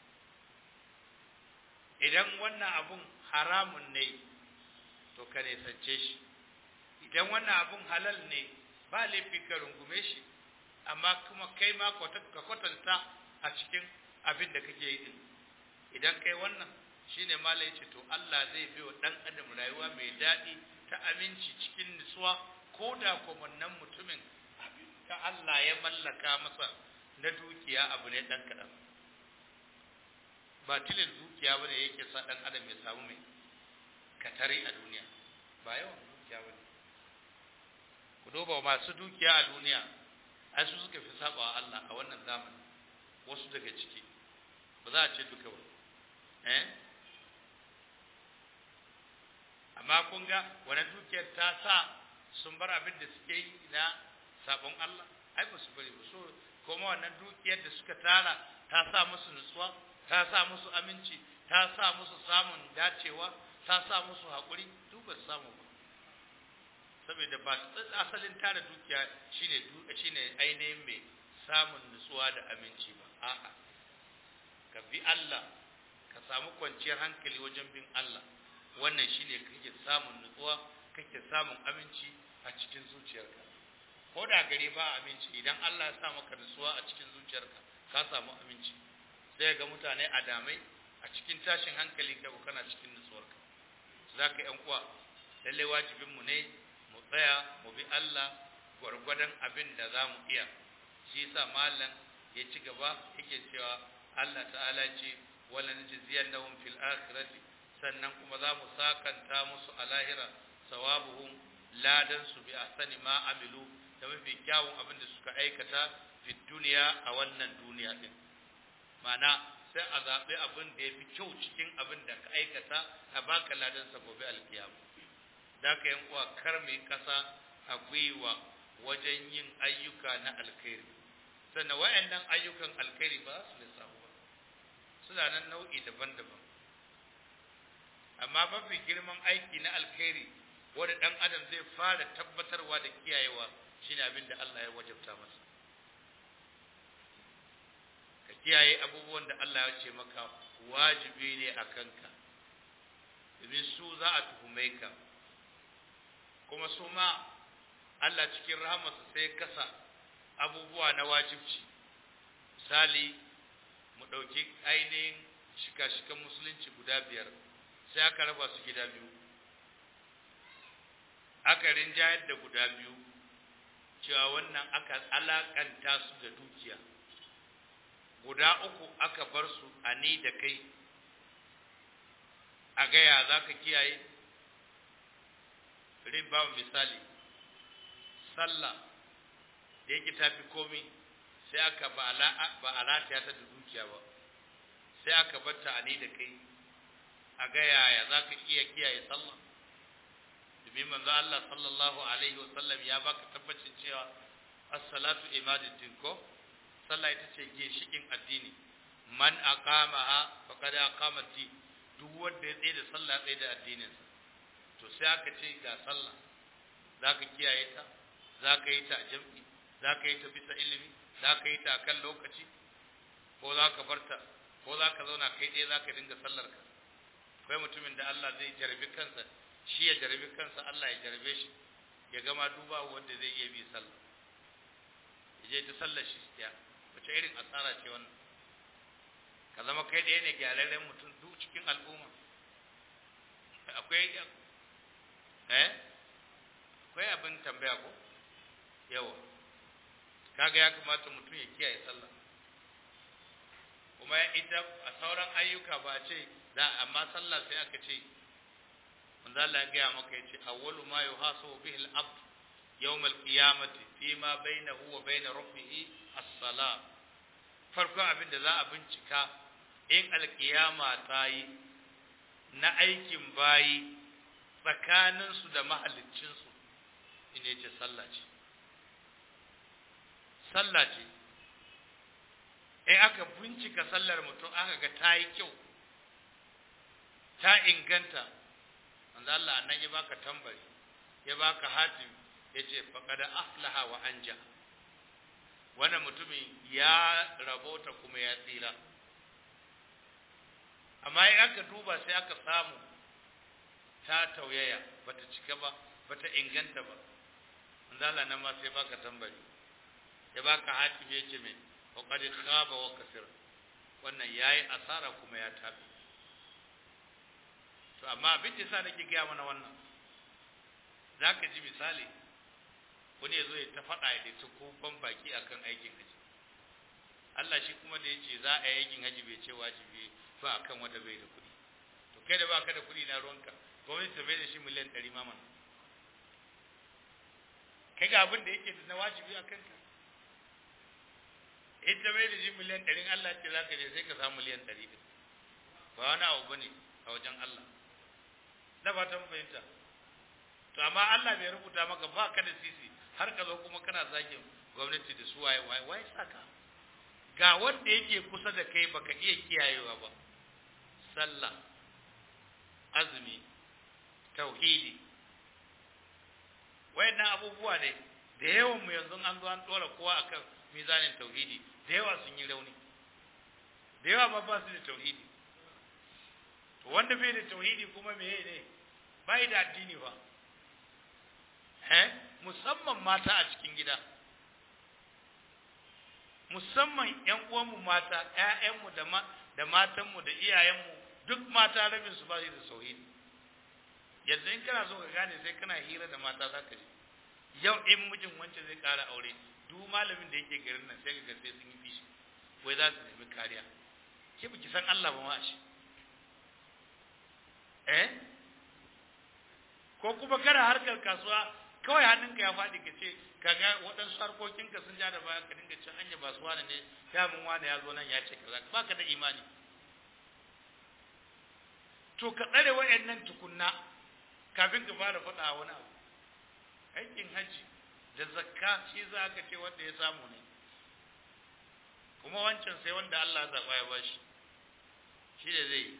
idan wannan abun haramun ne to ka nisance shi idan wannan abun halal ne ba laifi ka rungume shi amma kuma kai ma ka kwatanta a cikin abin da kake yi din idan kai wannan shine malai ce to Allah zai biyo dan adam rayuwa mai daɗi ta aminci cikin nutsuwa ko da kuma nan mutumin abin da Allah ya mallaka masa na dukiya abu ne dan kadan ba tilin dukiya bane yake sa dan adam ya samu mai katari a duniya ba yawan dukiya bane ku duba masu dukiya a duniya ai su suka fi saba Allah a wannan zamani wasu daga ciki ba za a ce duka ba eh amma kun ga wannan dukiyar ta sa sun bar abin da suke yi na sabon Allah ai ba su bari ba so kuma wannan dukiyar da suka tara ta sa musu nutsuwa ta sa musu aminci ta sa musu samun dacewa ta sa musu haƙuri duk ba su samu ba saboda ba asalin tara dukiya shine shine ainihin mai samun nutsuwa da aminci ba a'a ka bi Allah ka samu kwanciyar hankali wajen bin Allah wannan shine kake samun nutsuwa kake samun aminci a cikin zuciyarka ko da gari ba aminci idan Allah ya sa maka nutsuwa a cikin zuciyarka ka samu aminci sai ga mutane a damai a cikin tashin hankali kai kana cikin nutsuwarka zaka yan uwa lalle wajibin mu ne mu tsaya mu bi Allah gwargwadon abin da zamu iya shi yasa mallan ya ci gaba yake cewa Allah ta'ala ce wala najziyannahum fil akhirati sannan kuma za mu sakanta musu a lahira sawabuhum ladan su bi ahsani ma amilu da mafi kyawun abin da suka aikata fi duniya a wannan duniya din mana sai a zaɓi abin da ya fi kyau cikin abin da ka aikata a baka ladansa gobe alkiyama. Da ka yan uwa kar mai kasa a gwiwa wajen yin ayyuka na alkhairi. Sannan wayannan ayyukan alkhairi ba su lissafu ba, suna nan nau'i daban-daban. Amma mafi girman aiki na alkhairi wanda ɗan adam zai fara tabbatarwa da kiyayewa shine abin da Allah ya wajabta masa. Ka kiyaye abubuwan da Allah ya ce maka wajibi ne a kanka, domin su za a tuhume ka. Kuma su ma Allah cikin rahamarsa sai kasa abubuwa na wajibci. Misali, mu ɗauki ainihin shika-shikan musulunci guda biyar, sai aka raba su gida biyu. Aka rinjayar da guda biyu, cewa wannan aka alakanta su da dukiya. Guda uku aka bar su a ni da kai, a gaya za ka kiyaye. Rin ba misali, sallah da yake tafi komi, sai aka ba a rataya ta da dukiya ba, sai aka bar ta a ni da kai, a gaya ya za ka iya kiyaye sallah. Domin manzo Allah sallallahu alaihi wasallam ya baka tabbacin cewa as-salatu imaduddin ko sallah ita ce ginshikin addini. Man aqamaha faqad aqama ad-din. Duk wanda ya tsaye da sallah tsaye da addininsa. To sai aka ce ga sallah, zaka kiyaye ta, zaka yi ta a jami'i, zaka yi ta bisa ilimi, zaka yi ta akan lokaci, ko zaka barta, ko zaka zauna kai ɗaya zaka dinga sallar ka. Akwai mutumin da Allah zai jarabi kansa, shi ya jarabi kansa, Allah ya jarabe shi, ya gama duba wanda zai iya bi sallah. Je ta sallar shi ya, wace irin asara ce wannan? Ka zama kai ɗaya ne gyararren mutum duk cikin al'umma. Akwai eh akwai abin tambaya ko yawa, kaga ya kamata mutum ya kiyaye sallah. Kuma ita a sauran ayyuka ba ce da, amma sallah sai aka ce manzo Allah ya gaya maka, yace awwalu ma yuhasabu bihi al-abd yawm al-qiyamati fima bainahu wa bain rabbih as-salah. Farkon abin da za a bincika in al-qiyama ta yi na aikin bayi tsakaninsu da mahaliccinsu, ina yace sallah ce. Sallah ce. In aka bincika sallar mutum aka ga ta yi kyau, ta inganta, manzo Allah nan ya baka tambari, ya baka hatim, yace faqad aflaha wa anja. Wannan mutumin ya rabota kuma ya tsira. Amma in aka duba sai aka samu ta tauyaya, bata cika ba, bata inganta ba, manzo Allah nan ma sai baka tambari, ya baka hatim, yace me faqad khaba wa kasira. Wannan yayi asara kuma ya tabi. To amma abin da sa nake gaya mana wannan, zaka ji misali wani yazo ya ta faɗa ya dace ko ban baki akan aikin haji. Allah shi kuma da yace za a yi aikin haji bai ce wajibi ba akan wanda bai da kuɗi. To kai da baka da kuɗi na ruwanka, gwamnati ta bai da shi miliyan ɗari ma mana. Kai ga abin da yake da na wajibi akan ka. Ita bai da shi miliyan ɗari, Allah ce zaka je sai ka samu miliyan ɗari din. Ba wani abu bane a wajen Allah. Na fata mun fahimta. To amma Allah bai rubuta maka ba ka da sisi, har ka zo kuma kana zagin gwamnati da su waye waye waye saka. Ga wanda yake kusa da kai baka iya kiyayewa ba. Sallah, azumi, tauhidi. Wayannan abubuwa ne da yawan mu yanzu an zo an dora kowa akan mizanin tauhidi, da yawa sun yi rauni. Da yawa ba ba su da tauhidi. To wanda bai da tauhidi kuma meye ne? Bai da addini ba. Eh, musamman mata a cikin gida, musamman ƴan uwanmu mata, ƴaƴanmu da ma da matanmu da iyayenmu, duk mata rabin su ba su da tauhidi. Yanzu in kana so ka gane sai kana hira da mata zaka ji. Yau in mijin wance zai ƙara aure, duk malamin da yake garin nan sai ka ga sai sun yi fishi, wai za su nemi kariya. Ke baki san Allah ba ma shi. Eh? Ko kuma kana harkar kasuwa kawai hannunka ya faɗi ka ce kaga waɗansu harkokinka sun ja da baya ka dinga cin anya ba su wani ne, ya mun wani ya zo nan ya ce kaza, baka da imani. to ka tsare wayannan tukunna kafin ka fara faɗa wani abu aikin haji da zakka shi za ka ce wanda ya samu ne kuma wancan sai wanda Allah zaɓa ya bashi shi da zai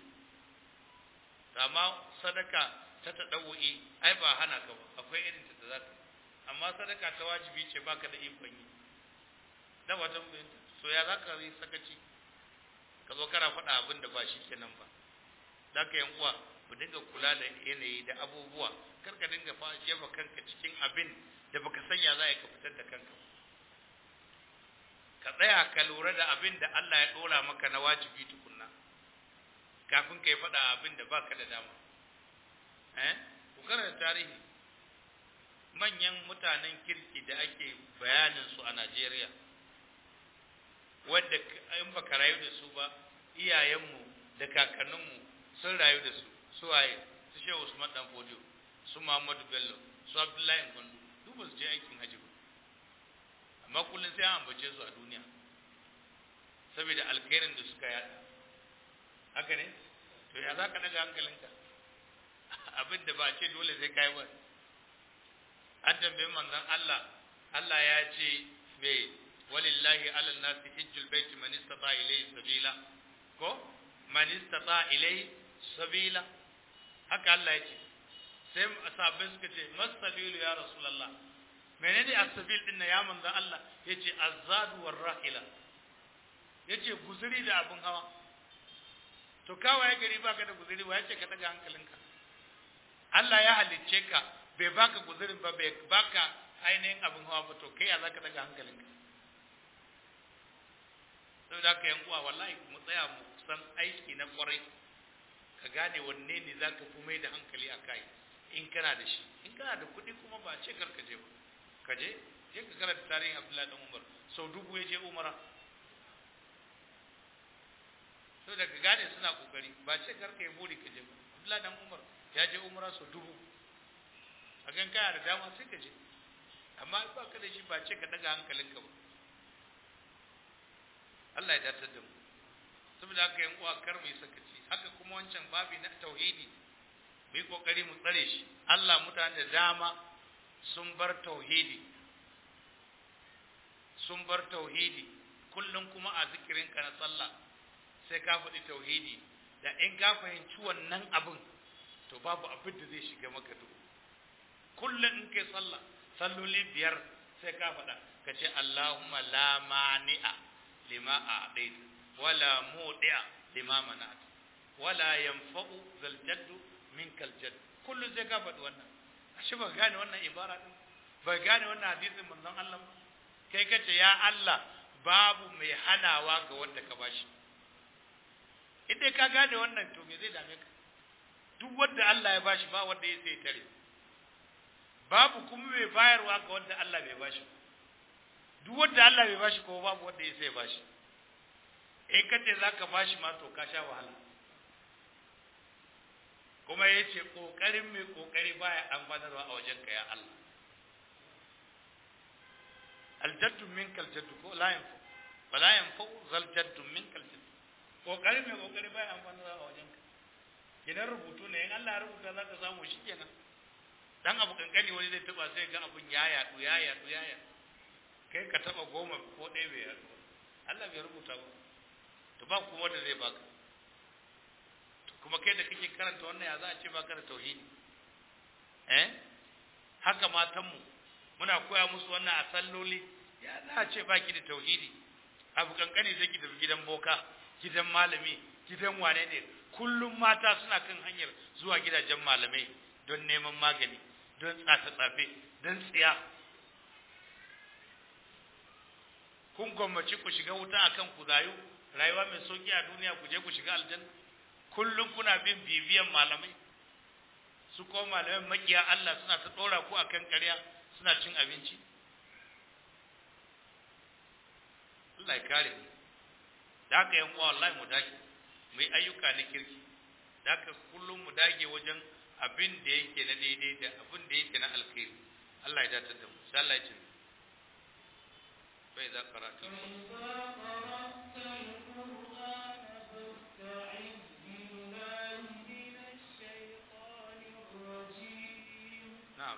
amma sadaka ta taɗawu'i ai ba hana ka ba akwai irin ta da za ka amma sadaka ta wajibi ce baka da ikon yi da wata so ya za ka yi sakaci ka zo kana faɗa abin da ba shi kenan ba za ka yan uwa ku dinga kula da yanayi da abubuwa kar ka dinga fa jefa kanka cikin abin da baka sanya za ka fitar da kanka ka tsaya ka lura da abin da Allah ya dora maka na wajibi tukunna kafin kai faɗa abin da baka da dama eh ku karanta tarihi manyan mutanen kirki da ake bayanin su a Najeriya wanda in baka rayu da su ba iyayenmu da kakanninmu sun rayu da su su waye su Shehu Usman Dan Fodio su Muhammadu Bello su Abdullahi Gondo duk ba su je aikin haji ba amma kullum sai an ambace su a duniya saboda alkhairin da suka yada haka ne to ya za ka daga hankalinka abin da ba ce dole sai kai ba an tambaye manzon Allah Allah ya ce me walillahi alal nasi hajjul baiti man istata ilayhi sabila ko man istata ilayhi sabila haka Allah ya ce sai sahabbai suka ce masabilu ya rasulullah menene as-sabil din ya manzon Allah yace az-zadu war-rahila yace guzuri da abun hawa to kawai gari baka da guzuri ba yace ka daga hankalinka Allah ya halicce ka bai baka guzurin ba bai baka ainihin abun hawa ba to kai ya zaka daga hankalinka saboda haka yan uwa wallahi mu tsaya mu san aiki na kwarai ka gane wanne ne zaka fi mai da hankali akai in kana da shi in kana da kuɗi kuma ba ce karka je ba ka je je ka karanta tarihin Abdullahi dan Umar sau dubu ya je umara to da ka gane suna kokari ba ce karka yi buri ka je ba Abdullahi dan Umar ya je umara sau dubu a gan kaya da dama sai ka je amma ba ka da shi ba ce ka daga hankalinka ba Allah ya dace da mu saboda haka yan uwa kar mu yi sakaci haka kuma wancan babi na tauhidi mu yi kokari mu tsare shi Allah mutane da dama sun bar tauhidi sun bar tauhidi kullum kuma a zikirin ka na sallah sai ka faɗi tauhidi da in ka fahimci wannan abin to babu abin da zai shiga maka duhu kullum in kai sallah salloli biyar sai ka faɗa ka ce Allahumma la mani'a lima a'taita wala mudi'a lima mana'ta wala yanfa'u zal jaddu minkal jadd kullu sai ka faɗi wannan ashe ba gane wannan ibara din ba gane wannan hadisin manzon Allah kai kace ya Allah babu mai hanawa ga wanda ka bashi idan ka gane wannan to me zai dame ka duk wanda Allah ya bashi ba wanda ya sai tare babu kuma mai bayarwa ga wanda Allah bai bashi duk wanda Allah bai bashi ko babu wanda ya sai bashi in kace zaka bashi ma to ka sha wahala kuma yace kokarin mai kokari baya amfanarwa a wajenka ya Allah aljaddu minkal jaddu ko la yanfu wala yanfu zal jaddu minkal jaddu kokarin mai kokari baya amfanarwa a wajenka idan rubutu ne in Allah ya rubuta zaka samu shi kenan dan abu kankani wani zai taba sai ga abun ya yadu ya yadu ya yadu kai ka taba goma ko ɗaya bai yadu Allah bai rubuta ba to ba kuma wanda zai baka kuma kai da kake karanta wannan ya za a ce ba ka da tauhidi eh haka matan mu muna koya musu wannan a salloli ya za a ce baki da tauhidi abu kankani sai ki tafi gidan boka gidan malami gidan wane ne kullum mata suna kan hanyar zuwa gidajen malamai don neman magani don tsafe-tsafe don tsiya kun gwammaci ku shiga wuta akan ku zayu rayuwa mai sauki a duniya ku je ku shiga aljanna kullum kuna bin bibiyan malamai su ko malamai makiya Allah suna ta dora ku akan ƙarya suna cin abinci Allah ya kare mu da haka yan uwa wallahi mu dage mu yi ayyuka na kirki da haka kullum mu dage wajen abin da yake na daidai da abin da yake na alkhairi Allah ya dace da mu sai Allah ya ce bai za karatu na'am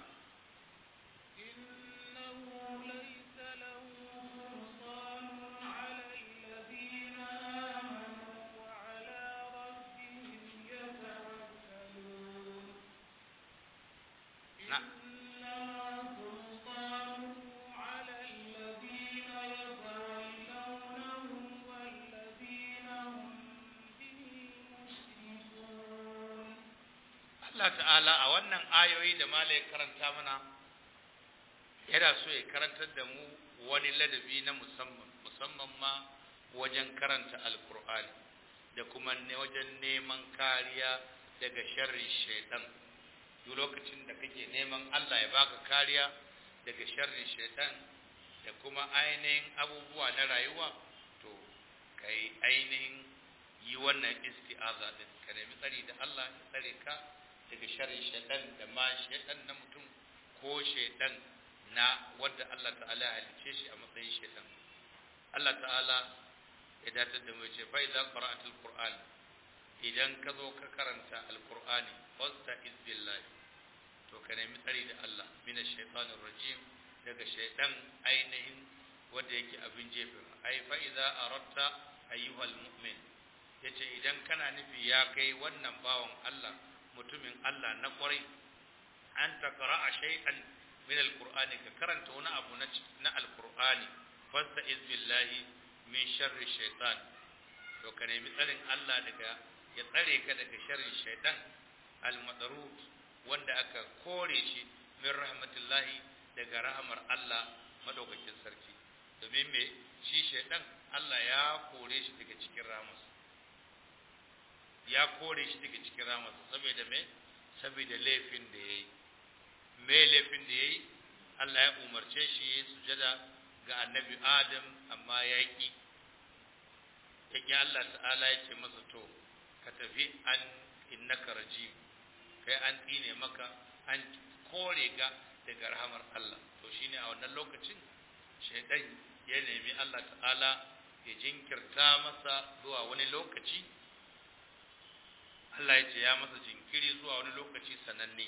إنه ليس له سلطان على الذين آمنوا وعلى ربهم يتوكلون نعم. إنما سلطانه على الذين يتولونه والذين هم به مشركون. Allah ta'ala a wannan ayoyi da malai karanta mana yana so ya karantar da mu wani ladabi na musamman musamman ma wajen karanta alkur'ani da kuma ne wajen neman kariya daga sharrin shaitan. Duk lokacin da kake neman Allah ya baka kariya daga sharrin shaitan da kuma ainihin abubuwa na rayuwa, to kai ainihin yi wannan isti'aza din, ka nemi tsari da Allah ya tsare ka daga sharrin shaitan da ma shaitan na mutum ko shaitan na wanda Allah ta'ala ya halice shi a matsayin shaitan. Allah ta'ala ya datar da mu ce fa idza qara'atul qur'an, idan ka zo ka karanta alqur'ani fasta'iz billahi, to ka nemi tsari da Allah minash shaitanir rajim, daga shaitan ainihin wanda yake abin jefe. ai fa idza aratta ayyuhal mu'min, yace idan kana nufi ya kai wannan bawan Allah mutumin Allah na kwarai, an taqra'a shay'an min alqur'ani, ka karanta wani abu na na alqur'ani, fasta'iz billahi min sharri shaitan, to ka nemi tsarin Allah daga ya tsare ka daga sharrin shaitan al-madarud, wanda aka kore shi min rahmatillahi, daga rahmar Allah madaukakin sarki. Domin me shi shaitan Allah ya kore shi daga cikin rahmarsa, ya kore shi daga cikin rahmarsa saboda me saboda laifin da yayi. Me laifin da yayi? Allah ya umarce shi ya sujada ga annabi Adam, amma ya ki yake. Allah ta'ala ya ce masa to ka tafi, an innaka rajim, kai an tsine maka, an kore ga daga rahamar Allah. To shine a wannan lokacin shaytan ya nemi Allah ta'ala ya jinkirta masa zuwa wani lokaci. Allah ya ce ya masa jinkiri zuwa wani lokaci sananne,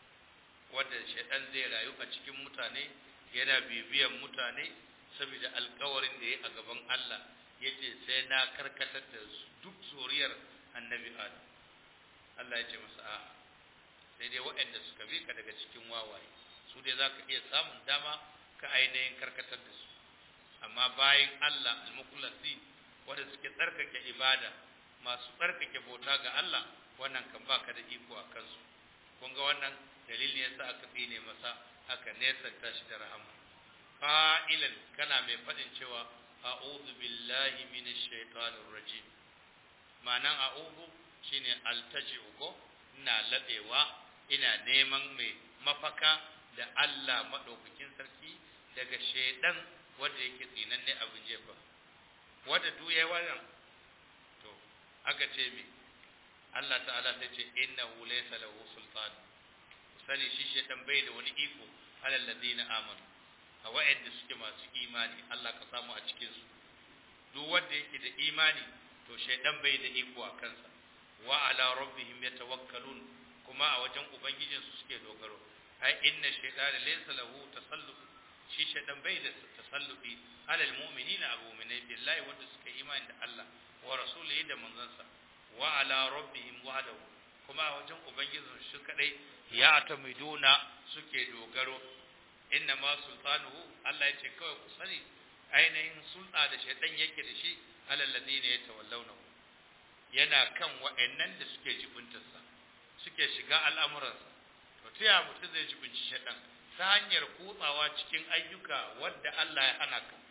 wanda shaytan zai rayu a cikin mutane, yana bibiyan mutane saboda alƙawarin da ya a gaban Allah, yace sai na karkatar da duk zuriyar annabi Adam. Allah ya ce masa a'a, sai dai waɗanda suka bi ka daga cikin wawaye, su dai zaka iya samun dama ka ainihin karkatar da su, amma bayan Allah al-mukhlasin wanda suke tsarkake ibada, masu tsarkake bauta ga Allah, wannan kan baka da iko a kansu. Kun ga wannan dalili yasa aka tsine masa, aka nesanta shi da rahama. Fa'ilan, kana mai fadin cewa a'udhu billahi minash shaitanir rajim. Ma'anan a'udhu shine altaji'u, ko ina labewa, ina neman mai mafaka da Allah madaukakin sarki daga shaitan wanda yake tsinanne abin jefa. Wanda duk yayi wannan, to aka ce me Allah ta'ala ta ce innahu laysa lahu sultan, sani shi shaitan bai da wani iko alal ladina amanu, a wa'anda suke masu imani. Allah ka samu a cikin su. Duk wanda yake da imani to shaitan bai da iko a kansa. Wa ala rabbihim yatawakkalun, kuma a wajen ubangijin su suke dogaro. ai inna shaytana laysa lahu tasallut, shi shaitan bai da tasalluti alal mu'minina, al-mu'minai billahi, wanda suka imani da Allah wa rasulihi da manzansa. Wa ala rabbihim wahdahu, kuma a wajen ubangijin su kadai ya atamiduna suke dogaro. Inna ma sultanuhu, Allah ya ce kawai ku sani ainihin sulta da shaitan yake da shi alal ladina yatawallawnahu, yana kan wa'annan da suke jibuntarsa, suke shiga al'amuransa. To taya mutum zai jibunci shaitan? Ta hanyar kutsawa cikin ayyuka wadda Allah ya hana ka.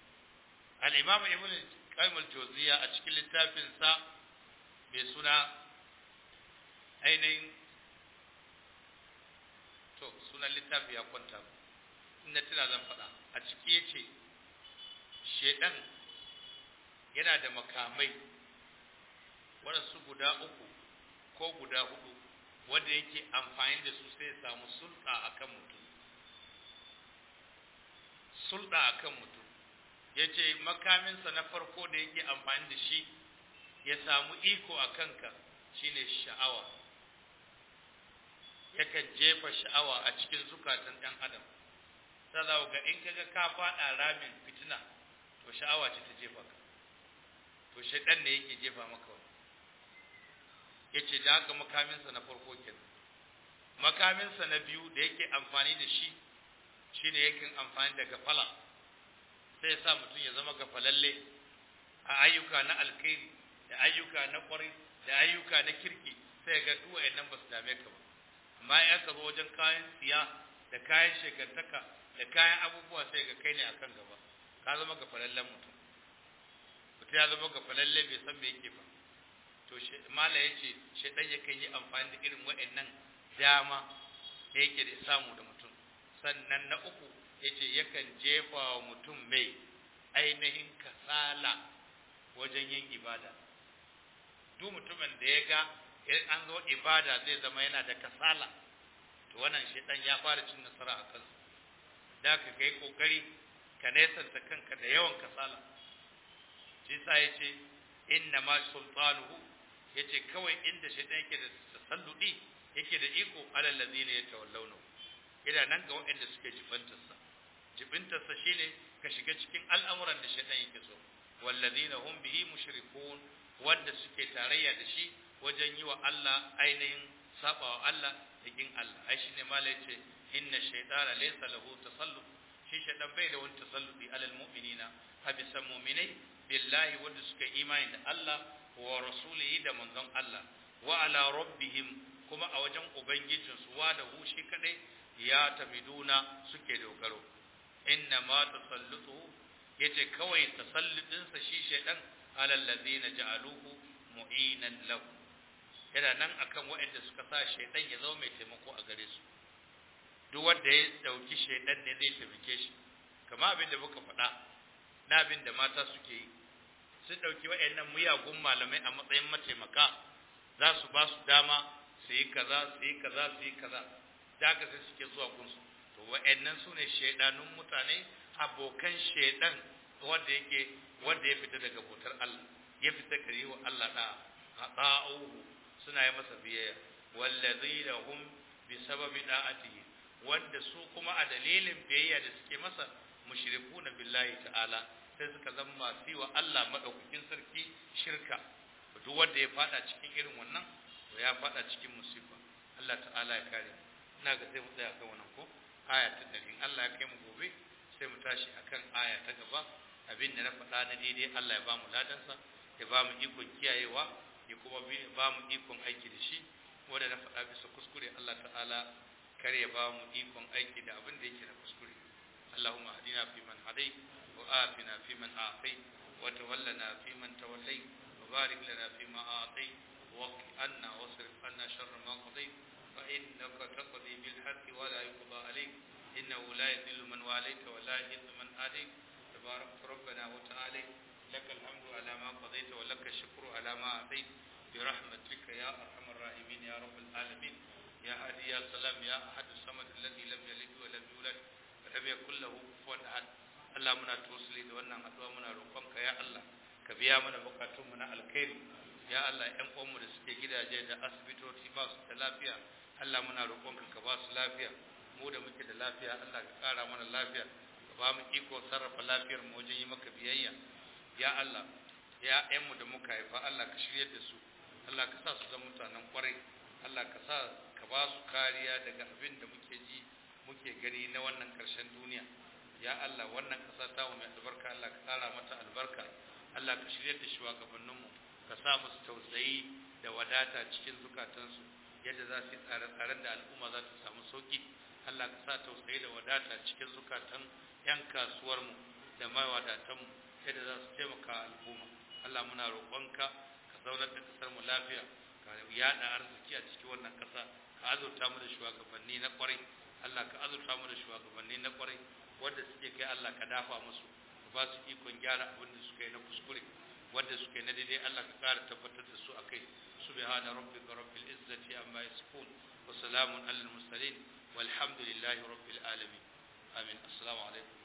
Al-Imam Ibn Qayyim al-Jawziyya a cikin littafin sa mai suna ainihin, to sunan littafi ya kwanta, inda tana zan faɗa, a ciki yace shedan yana da makamai waɗansu guda uku ko guda hudu wanda yake amfani da su sai ya samu sulɗa akan mutum. Sulɗa akan mutum yace makaminsa na farko da yake amfani da shi ya samu iko a kanka shine sha'awa. yakan jefa sha'awa a cikin zukatan ɗan adam sai za ga in kaga ka faɗa ramin fitina to sha'awa ce ta jefa ka to shaidan ne yake jefa maka wani yace da haka makaminsa na farko kenan makaminsa na biyu da yake amfani da shi shine yake amfani da gafala sai ya sa mutum ya zama gafalalle a ayyuka na alkhairi da ayyuka na kwarai da ayyuka na kirki sai ga duk wayannan ba su dame ka ba amma in aka zo wajen kayan siya da kayan shekantaka da kayan abubuwa sai ga kai ne akan gaba ka zama gafalallen mutum mutum ya zama gafalalle bai san me yake ba to mala yace shedan yakan yi amfani da irin wayannan dama da yake da samu da mutum sannan na uku yace yakan jefa wa mutum mai ainihin kasala wajen yin ibada duk mutumin da ya ga in an zo ibada zai zama yana da kasala to wannan shedan ya fara cin nasara a kansa da ka kai kokari ka nesanta kanka da yawan kasala shi sa yace inna ma sultanuhu yace kawai inda shedan yake da tasalludi yake da iko alal ladina yatawallawna ina nan ga waɗanda suke jibantarsa jibintarsa shine ka shiga cikin al'amuran da shedan yake so walladina hum bihi mushrikun wanda suke tarayya da shi wajen yi wa Allah ainihin sabawa Allah da kin Allah ai shine malai ce inna shaytana laysa lahu tasallut shi shaytan bai da wani tasalluti alal mu'minina habisa mu'minai billahi wanda suke imani da Allah wa rasulihi da manzon Allah wa ala rabbihim kuma a wajen ubangijinsu wa da hu shi kadai ya tabiduna suke dogaro inna ma tasallutu yace kawai tasalludin sa shi shaytan alal ladina ja'aluhu mu'inan lahu yana nan akan waɗanda suka sa shaytan ya zama mai taimako a gare su duk wanda ya dauki shaytan ne zai taimake shi kamar abin da muka faɗa na abin da mata suke yi sun dauki waɗannan muyagun malamai a matsayin mataimaka za su ba su dama su yi kaza su yi kaza su yi kaza da haka sai suke zuwa gunsu to wa'annan su ne shaidanun mutane abokan shaidan wanda yake wanda ya fita daga bautar Allah ya fita gare wa Allah da ata'uhu suna yi masa biyayya wallazina hum bi sababi da'atihi wanda su kuma a dalilin biyayya da suke masa mushrikuna billahi ta'ala sai suka zama masu wa Allah madaukakin sarki shirka duk wanda ya fada cikin irin wannan to ya fada cikin musiba Allah ta'ala ya kare ina ga sai mu tsaya kan wannan ko aya ta ɗari Allah ya kai mu gobe sai mu tashi akan aya ta gaba abinda na faɗa na daidai Allah ya ba mu ladansa ya ba mu ikon kiyayewa ya kuma ba mu ikon aiki da shi wanda na faɗa bisa kuskure Allah ta'ala kare ya ba mu ikon aiki da abin da yake na kuskure Allahumma hadina fi man hadai wa afina fi man afai wa tawallana fi man tawallai wa barik lana fi ma a'tai wa qi anna wasrif anna sharra ma qadai fa innaka taqdi bil haqqi wa la yuqda alayk innahu la yadhillu man walayta wa la yadhillu man adayt tabarak rabbana wa ta'ala لك الحمد على ما قضيت ولك الشكر على ما أعطيت برحمتك يا أرحم الراحمين يا رب العالمين يا هادي يا سلام يا أحد الصمد الذي لم يلد ولم يولد ولم يكن له كفوا أحد Allah muna tosili da wannan addu'a muna roƙonka ya Allah ka biya mana bukatun mu na alkhairi ya Allah ƴan uwanmu da suke gidaje da asibitoci ba su da lafiya Allah muna roƙonka ka ba su lafiya mu da muke da lafiya Allah ka ƙara mana lafiya ka ba mu iko sarrafa lafiyar mu wajen yi maka biyayya ya Allah ya ƴanmu da muka haifa Allah ka shiryar da su Allah ka sa su zama mutanen kwarai Allah ka sa ka ba su kariya daga abin da muke ji muke gani na wannan ƙarshen duniya ya Allah wannan ƙasa ta mu mai albarka Allah ka tsara mata albarka Allah ka shiryar da shugabanninmu ka sa musu tausayi da wadata cikin zukatansu yadda za su yi tsare-tsaren da al'umma za ta samu sauki Allah ka sa tausayi da wadata cikin zukatan 'yan kasuwarmu da mawadatanmu yadda za su taimaka al'umma Allah muna roƙonka ka zaunar da kasar mu lafiya ka yada arziki a cikin wannan kasa ka azurta mu da shugabanni na kwarai Allah ka azurta mu da shugabanni na kwarai wanda suke kai Allah ka dafa musu ka ba su ikon gyara abin da suka yi na kuskure wanda suka yi na daidai Allah ka ƙara tabbatar da su akai subhana rabbika rabbil izzati amma yasifun wa salamun alal mursalin walhamdulillahi rabbil alamin amin assalamu alaikum